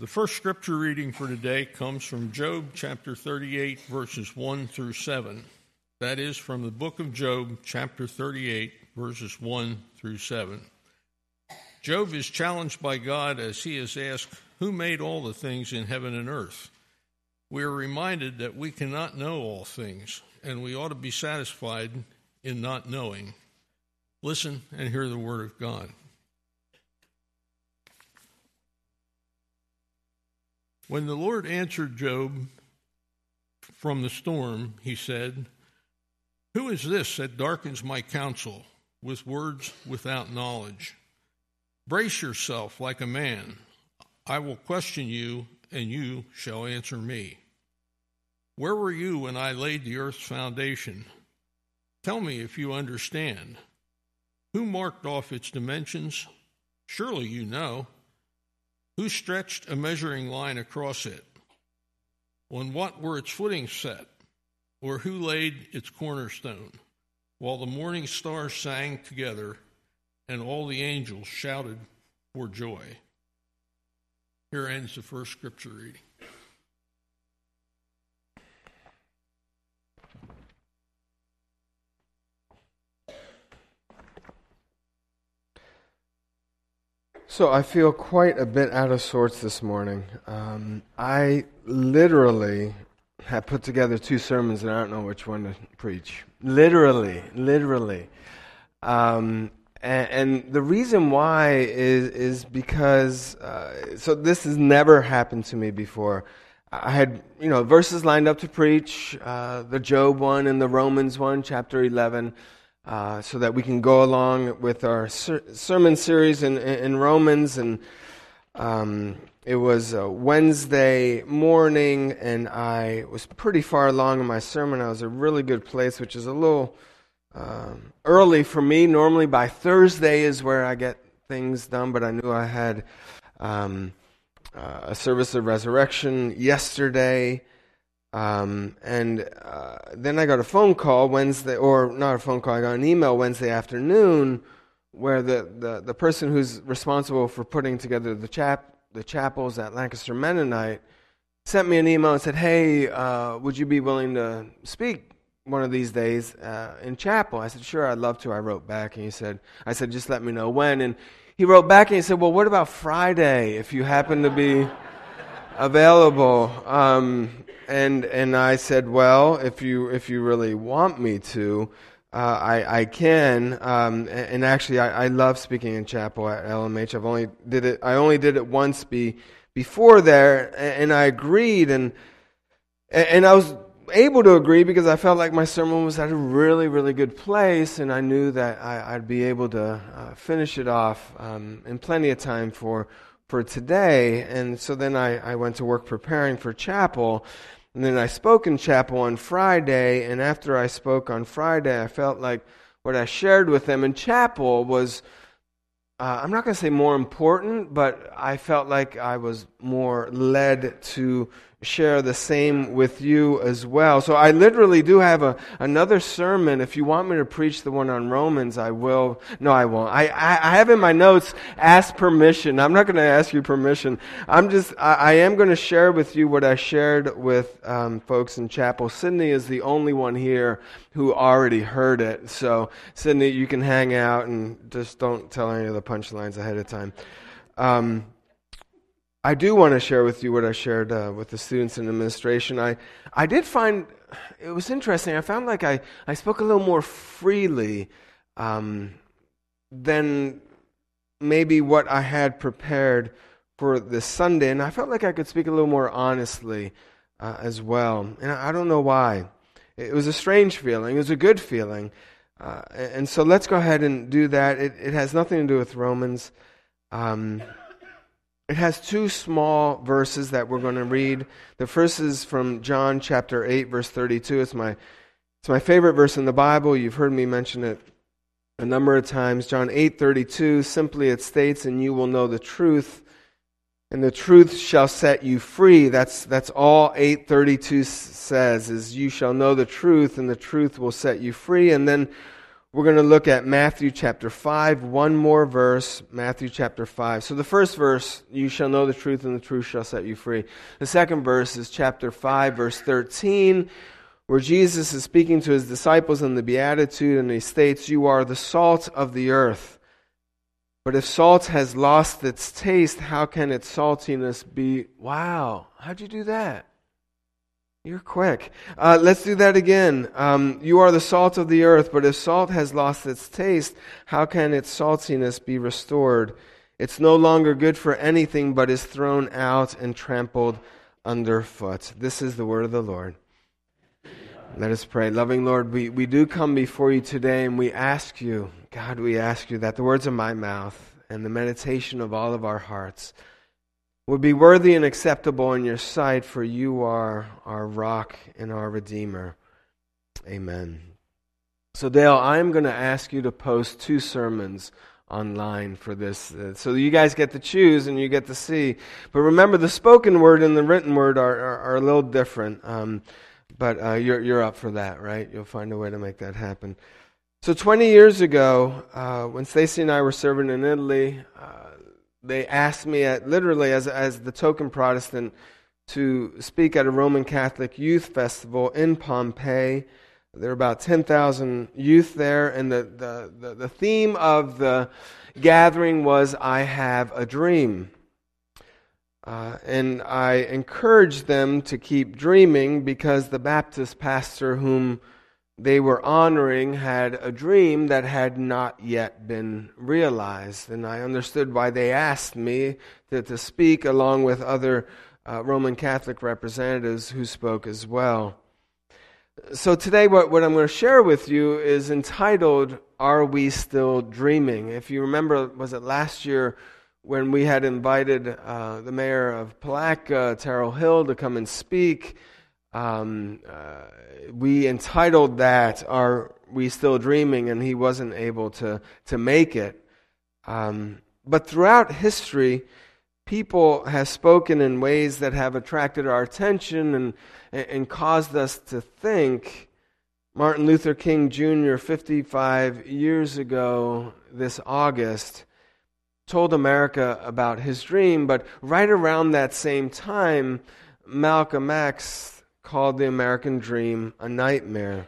The first scripture reading for today comes from Job chapter 38, verses 1 through 7. That is from the book of Job, chapter 38, verses 1 through 7. Job is challenged by God as he is asked, "Who made all the things in heaven and earth?" We are reminded that we cannot know all things, and we ought to be satisfied in not knowing. Listen and hear the word of God. When the Lord answered Job from the storm, he said, "Who is this that darkens my counsel with words without knowledge? Brace yourself like a man. I will question you, and you shall answer me. Where were you when I laid the earth's foundation? Tell me if you understand. Who marked off its dimensions? Surely you know. Who stretched a measuring line across it? On what were its footings set? Or who laid its cornerstone? While the morning stars sang together, and all the angels shouted for joy." Here ends the first scripture reading. So I feel quite a bit out of sorts this morning. I literally have put together two sermons and I don't know which one to preach. Literally. And the reason why is because, so this has never happened to me before. I had, verses lined up to preach, the Job one and the Romans one, chapter 11, so that we can go along with our sermon series in Romans. And it was Wednesday morning, and I was pretty far along in my sermon. I was a really good place, which is a little early for me. Normally by Thursday is where I get things done, but I knew I had a service of resurrection yesterday. And then I got a phone call Wednesday, or not a phone call, I got an email Wednesday afternoon where the person who's responsible for putting together the chapels at Lancaster Mennonite sent me an email and said, "Hey, would you be willing to speak one of these days in chapel?" I said, "Sure, I'd love to." I wrote back, and I said, "Just let me know when." And he wrote back and he said, "Well, what about Friday, if you happen to be available?" And I said, "Well, if you really want me to, I can." And actually, I love speaking in chapel at LMH. I only did it once before there, and I agreed, and I was able to agree because I felt like my sermon was at a really, really good place, and I knew that I'd be able to finish it off in plenty of time for today. And so then I went to work preparing for chapel. And then I spoke in chapel on Friday, and after I spoke on Friday, I felt like what I shared with them in chapel was, I'm not going to say more important, but I felt like I was more led to share the same with you as well. So I literally do have another sermon. If you want me to preach the one on Romans, I will. No, I won't. I have in my notes, ask permission. I'm not going to ask you permission. I am going to share with you what I shared with folks in chapel. Sydney is the only one here who already heard it. So Sydney, you can hang out and just don't tell any of the punchlines ahead of time. I do want to share with you what I shared with the students in administration. I did find, it was interesting, I found like I spoke a little more freely than maybe what I had prepared for this Sunday, and I felt like I could speak a little more honestly as well. And I don't know why. It was a strange feeling. It was a good feeling. And so let's go ahead and do that. It has nothing to do with Romans. It has two small verses that we're going to read. The first is from John chapter 8, verse 32. It's my favorite verse in the Bible. You've heard me mention it a number of times. John 8:32, simply it states, "And you will know the truth, and the truth shall set you free." That's all 8:32 says, is you shall know the truth, and the truth will set you free. And then We're going to look at Matthew chapter 5, one more verse, Matthew chapter 5. So the first verse, you shall know the truth and the truth shall set you free. The second verse is chapter 5, verse 13, where Jesus is speaking to his disciples in the Beatitude, and he states, "You are the salt of the earth. But if salt has lost its taste, how can its saltiness be?" Wow, how'd you do that? You're quick. Let's do that again. You are the salt of the earth, but if salt has lost its taste, how can its saltiness be restored? It's no longer good for anything, but is thrown out and trampled underfoot. This is the word of the Lord. Let us pray. Loving Lord, we do come before you today, and we ask you, God, we ask you that the words of my mouth and the meditation of all of our hearts would be worthy and acceptable in your sight, for you are our rock and our Redeemer. Amen. So Dale, I'm going to ask you to post 2 sermons online for this, so you guys get to choose and you get to see. But remember, the spoken word and the written word are a little different, but you're up for that, right? You'll find a way to make that happen. So 20 years ago, when Stacy and I were serving in Italy, they asked me, literally as the token Protestant, to speak at a Roman Catholic youth festival in Pompeii. There were about 10,000 youth there, and the theme of the gathering was, "I have a dream." And I encouraged them to keep dreaming, because the Baptist pastor whom they were honoring had a dream that had not yet been realized. And I understood why they asked me to speak along with other Roman Catholic representatives who spoke as well. So today what I'm going to share with you is entitled, "Are We Still Dreaming?" If you remember, was it last year when we had invited the mayor of Palatka, Terrell Hill, to come and speak? We entitled that, "Are We Still Dreaming?" and he wasn't able to make it. But throughout history, people have spoken in ways that have attracted our attention and caused us to think. Martin Luther King Jr., 55 years ago this August, told America about his dream, but right around that same time, Malcolm X called the American dream a nightmare.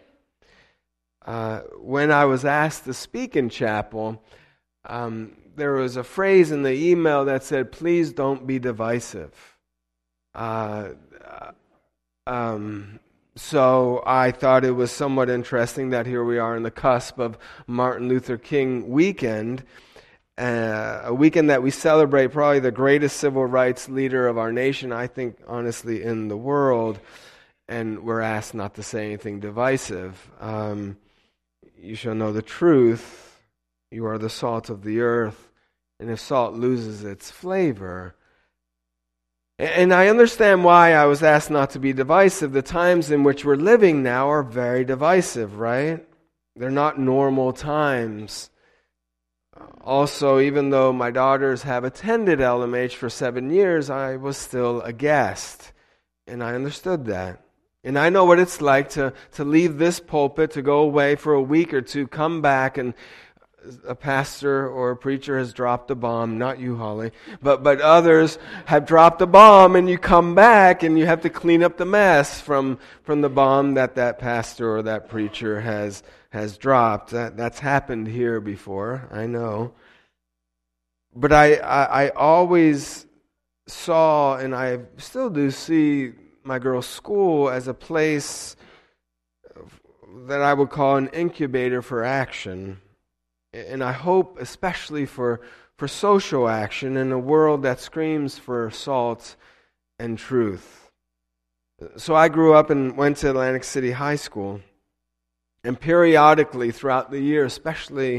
When I was asked to speak in chapel, there was a phrase in the email that said, "Please don't be divisive." So I thought it was somewhat interesting that here we are in the cusp of Martin Luther King weekend, a weekend that we celebrate probably the greatest civil rights leader of our nation, I think, honestly, in the world. And we're asked not to say anything divisive. You shall know the truth. You are the salt of the earth. And if salt loses its flavor. And I understand why I was asked not to be divisive. The times in which we're living now are very divisive, right? They're not normal times. Also, even though my daughters have attended LMH for 7 years, I was still a guest. And I understood that. And I know what it's like to leave this pulpit, to go away for a week or two, come back, and a pastor or a preacher has dropped a bomb. Not you, Holly, but others have dropped a bomb, and you come back and you have to clean up the mess from the bomb that pastor or that preacher has dropped. That's happened here before, I know. But I always saw, and I still do see, my girls' school as a place that I would call an incubator for action. And I hope especially for social action in a world that screams for salt and truth. So I grew up and went to Atlantic City High School. And periodically throughout the year, especially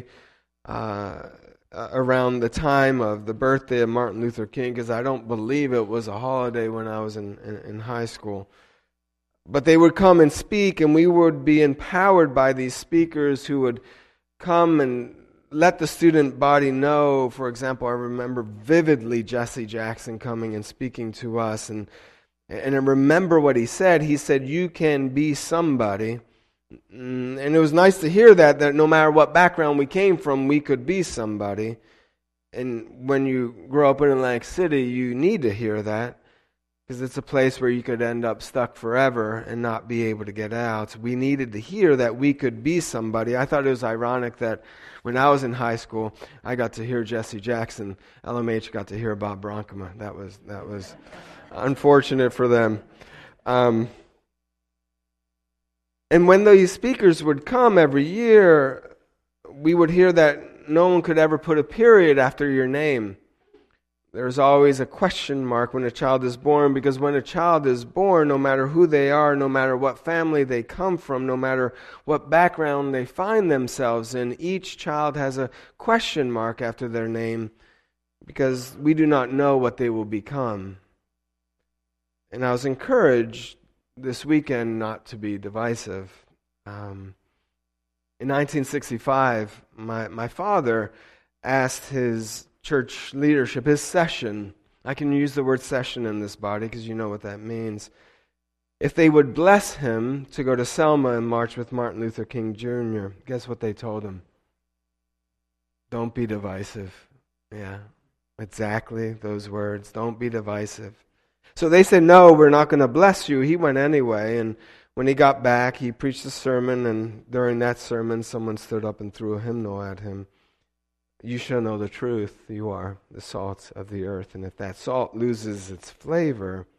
around the time of the birthday of Martin Luther King, because I don't believe it was a holiday when I was in high school. But they would come and speak, and we would be empowered by these speakers who would come and let the student body know. For example, I remember vividly Jesse Jackson coming and speaking to us, and I remember what he said. He said, "You can be somebody And it was nice to hear that no matter what background we came from, we could be somebody. And when you grow up in Atlantic City, you need to hear that, because it's a place where you could end up stuck forever and not be able to get out. We needed to hear that we could be somebody. I thought it was ironic that when I was in high school, I got to hear Jesse Jackson. LMH got to hear Bob Bronkema. That was unfortunate for them. And when these speakers would come every year, we would hear that no one could ever put a period after your name. There's always a question mark when a child is born, because when a child is born, no matter who they are, no matter what family they come from, no matter what background they find themselves in, each child has a question mark after their name, because we do not know what they will become. And I was encouraged this weekend not to be divisive. In 1965, my father asked his church leadership, his session, I can use the word session in this body because you know what that means, if they would bless him to go to Selma and march with Martin Luther King Jr. Guess what they told him? Don't be divisive. Yeah, exactly those words. Don't be divisive. So they said, no, we're not going to bless you. He went anyway, and when he got back, he preached a sermon, and during that sermon, someone stood up and threw a hymnal at him. You shall know the truth. You are the salt of the earth, and if that salt loses its flavor.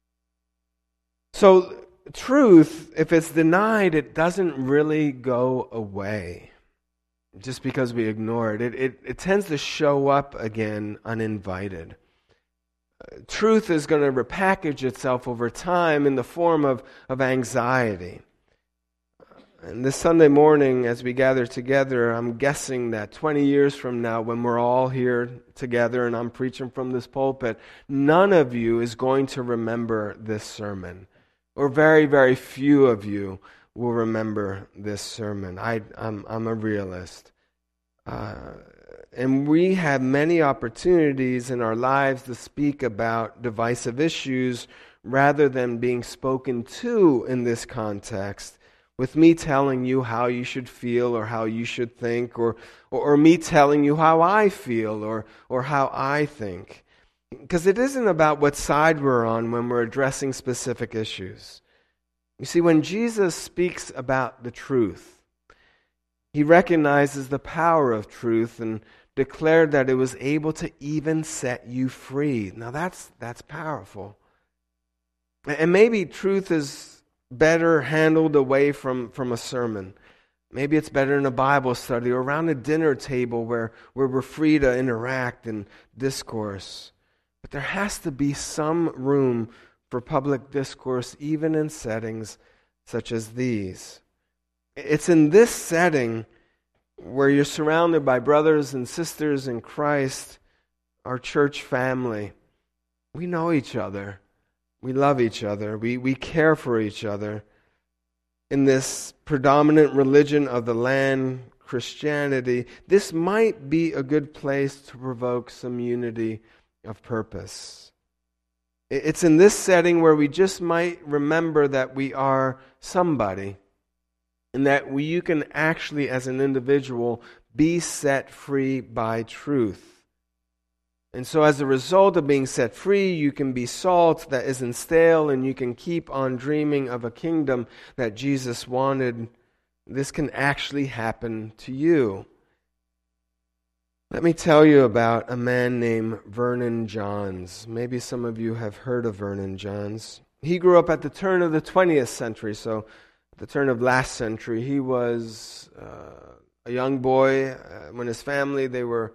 So truth, if it's denied, it doesn't really go away just because we ignore it. It tends to show up again uninvited. Truth is going to repackage itself over time in the form of anxiety. And this Sunday morning, as we gather together, I'm guessing that 20 years from now, when we're all here together and I'm preaching from this pulpit, none of you is going to remember this sermon. Or very, very few of you will remember this sermon. I'm a realist. And we have many opportunities in our lives to speak about divisive issues rather than being spoken to in this context, with me telling you how you should feel or how you should think, or me telling you how I feel or how I think. Because it isn't about what side we're on when we're addressing specific issues. You see, when Jesus speaks about the truth, he recognizes the power of truth and declared that it was able to even set you free. Now that's powerful. And maybe truth is better handled away from a sermon. Maybe it's better in a Bible study or around a dinner table where we're free to interact and discourse. But there has to be some room for public discourse, even in settings such as these. It's in this setting where you're surrounded by brothers and sisters in Christ, our church family. We know each other. We love each other. We care for each other. In this predominant religion of the land, Christianity, this might be a good place to provoke some unity of purpose. It's in this setting where we just might remember that we are somebody, and that you can actually, as an individual, be set free by truth. And so as a result of being set free, you can be salt that isn't stale, and you can keep on dreaming of a kingdom that Jesus wanted. This can actually happen to you. Let me tell you about a man named Vernon Johns. Maybe some of you have heard of Vernon Johns. He grew up at the turn of the 20th century, so the turn of last century. He was a young boy when his family, they were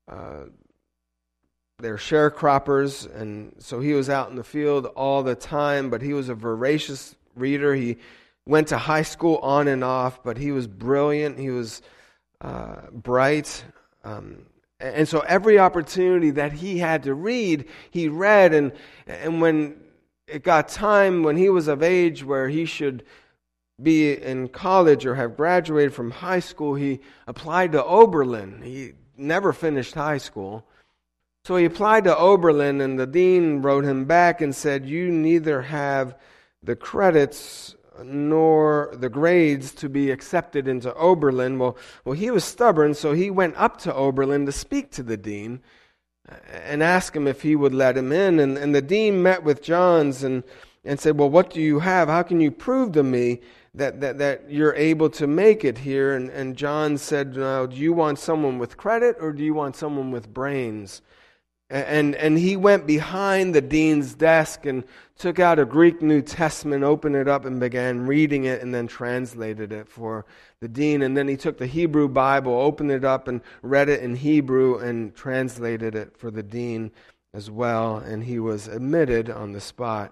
sharecroppers, and so he was out in the field all the time, but he was a voracious reader. He went to high school on and off, but he was brilliant. He was bright. And so every opportunity that he had to read, he read. And when it got time, when he was of age where he should be in college or have graduated from high school, he applied to Oberlin. He never finished high school. So he applied to Oberlin, and the dean wrote him back and said, you neither have the credits nor the grades to be accepted into Oberlin. Well, he was stubborn, so he went up to Oberlin to speak to the dean and ask him if he would let him in. And the dean met with Johns and said, well, what do you have? How can you prove to me that you're able to make it here? And John said, do you want someone with credit or do you want someone with brains? And he went behind the dean's desk and took out a Greek New Testament, opened it up and began reading it and then translated it for the dean. And then he took the Hebrew Bible, opened it up and read it in Hebrew and translated it for the dean as well. And he was admitted on the spot.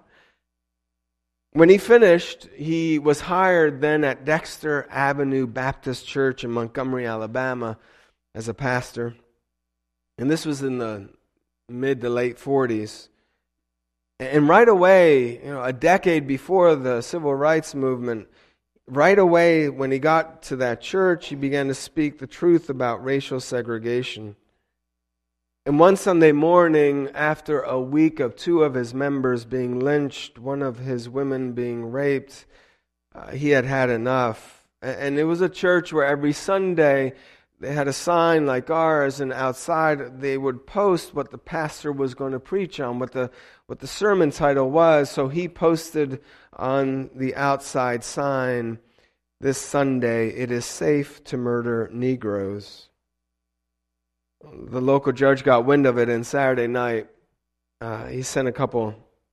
When he finished, he was hired then at Dexter Avenue Baptist Church in Montgomery, Alabama as a pastor. And this was in the mid to late 40s. And right away, a decade before the civil rights movement, right away when he got to that church, he began to speak the truth about racial segregation. And one Sunday morning, after a week of 2 of his members being lynched, one of his women being raped, he had had enough. And it was a church where every Sunday they had a sign like ours, and outside they would post what the pastor was going to preach on, what the sermon title was. So he posted on the outside sign, "This Sunday it is safe to murder Negroes." The local judge got wind of it, and Saturday night he sent a couple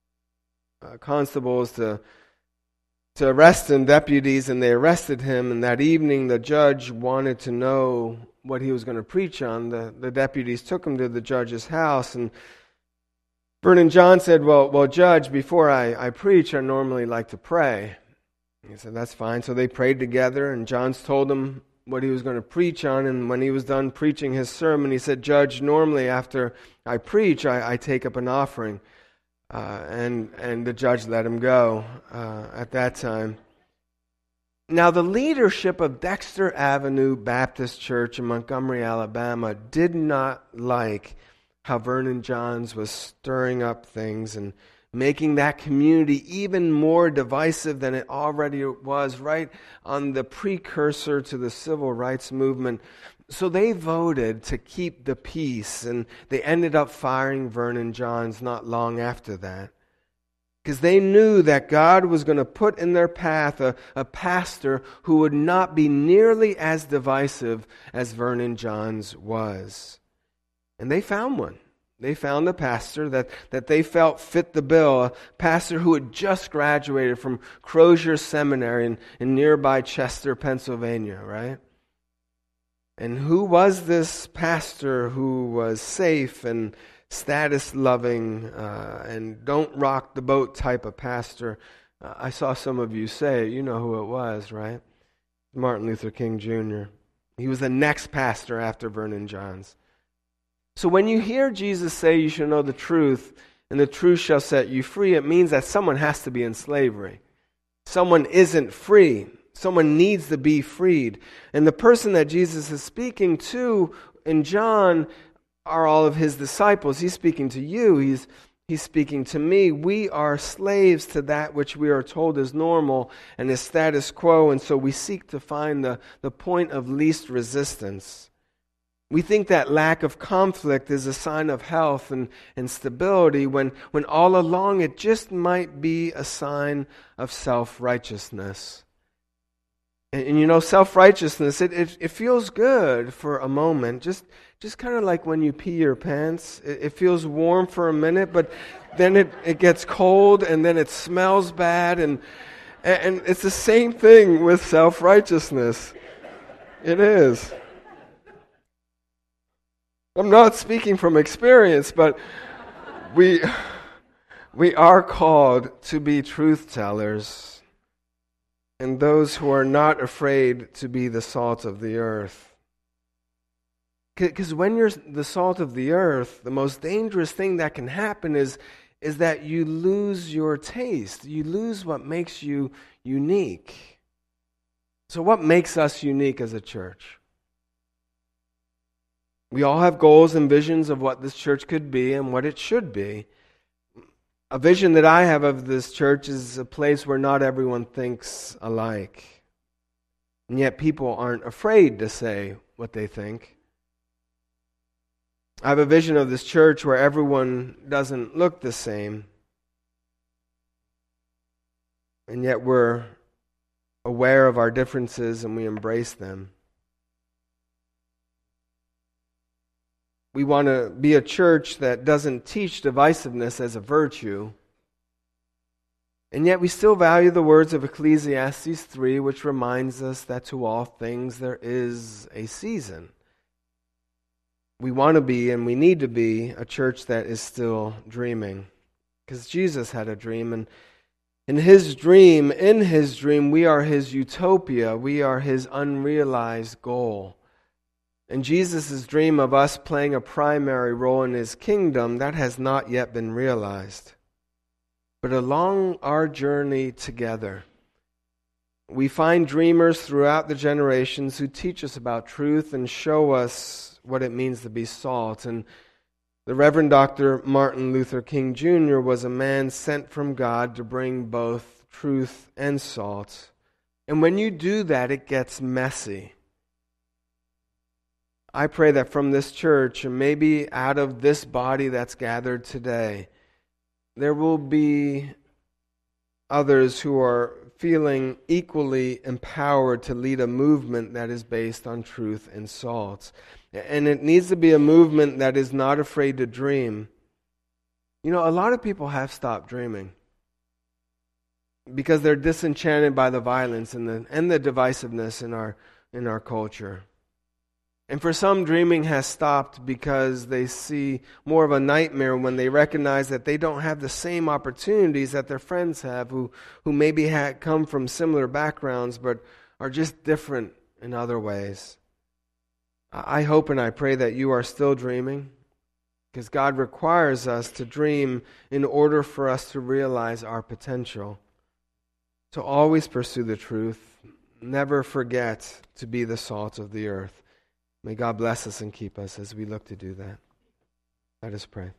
constables to arrest him, deputies, and they arrested him. And that evening the judge wanted to know what he was going to preach on. The deputies took him to the judge's house, and Vernon John said, well, Judge, before I preach, I normally like to pray. He said, that's fine. So they prayed together, and Johns told him what he was going to preach on. And when he was done preaching his sermon, he said, Judge, normally after I preach, I take up an offering. And the judge let him go at that time. Now, the leadership of Dexter Avenue Baptist Church in Montgomery, Alabama, did not like how Vernon Johns was stirring up things and making that community even more divisive than it already was, right on the precursor to the civil rights movement. So they voted to keep the peace, and they ended up firing Vernon Johns not long after that. Because they knew that God was going to put in their path a pastor who would not be nearly as divisive as Vernon Johns was. And they found one. They found a pastor that they felt fit the bill, a pastor who had just graduated from Crozier Seminary in nearby Chester, Pennsylvania, right? And who was this pastor who was safe and status-loving and don't rock the boat type of pastor? I saw some of you say, you know who it was, right? Martin Luther King Jr. He was the next pastor after Vernon Johns. So when you hear Jesus say you shall know the truth, and the truth shall set you free, it means that someone has to be in slavery. Someone isn't free. Someone needs to be freed. And the person that Jesus is speaking to in John are all of his disciples. He's speaking to you. He's speaking to me. We are slaves to that which we are told is normal and is status quo, and so we seek to find the point of least resistance. We think that lack of conflict is a sign of health and stability when all along it just might be a sign of self-righteousness. And self-righteousness, it feels good for a moment, just kind of like when you pee your pants. It feels warm for a minute, but then it gets cold, and then it smells bad, and it's the same thing with self-righteousness. It is. I'm not speaking from experience, but we are called to be truth tellers, and those who are not afraid to be the salt of the earth. Because when you're the salt of the earth, the most dangerous thing that can happen is that you lose your taste. You lose what makes you unique. So what makes us unique as a church? We all have goals and visions of what this church could be and what it should be. A vision that I have of this church is a place where not everyone thinks alike. And yet people aren't afraid to say what they think. I have a vision of this church where everyone doesn't look the same. And yet we're aware of our differences and we embrace them. We want to be a church that doesn't teach divisiveness as a virtue. And yet we still value the words of Ecclesiastes 3, which reminds us that to all things there is a season. We want to be and we need to be a church that is still dreaming. Because Jesus had a dream, and in His dream, we are His utopia. We are His unrealized goal. And Jesus' dream of us playing a primary role in His kingdom, that has not yet been realized. But along our journey together, we find dreamers throughout the generations who teach us about truth and show us what it means to be salt. And the Reverend Dr. Martin Luther King Jr. was a man sent from God to bring both truth and salt. And when you do that, it gets messy. I pray that from this church, and maybe out of this body that's gathered today, there will be others who are feeling equally empowered to lead a movement that is based on truth and salt. And it needs to be a movement that is not afraid to dream. You know, a lot of people have stopped dreaming because they're disenchanted by the violence and the divisiveness in our culture. And for some, dreaming has stopped because they see more of a nightmare when they recognize that they don't have the same opportunities that their friends have who maybe come from similar backgrounds but are just different in other ways. I hope and I pray that you are still dreaming, because God requires us to dream in order for us to realize our potential. To always pursue the truth, never forget to be the salt of the earth. May God bless us and keep us as we look to do that. Let us pray.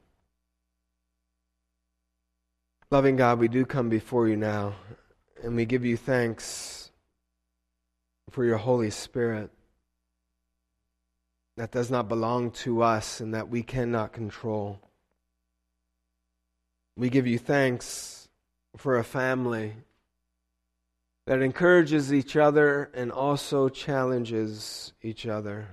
Loving God, we do come before you now, and we give you thanks for your Holy Spirit that does not belong to us and that we cannot control. We give you thanks for a family that encourages each other and also challenges each other.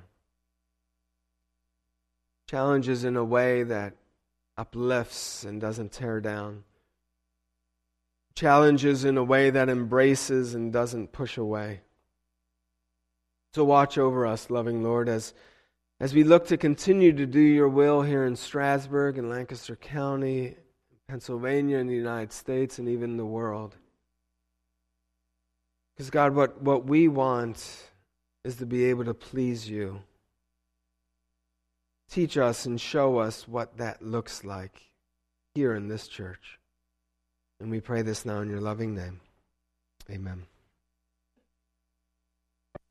Challenges in a way that uplifts and doesn't tear down. Challenges in a way that embraces and doesn't push away. So watch over us, loving Lord, as we look to continue to do your will here in Strasburg and Lancaster County, Pennsylvania, and the United States, and even the world. Because God, what we want is to be able to please you. Teach us and show us what that looks like here in this church. And we pray this now in your loving name. Amen.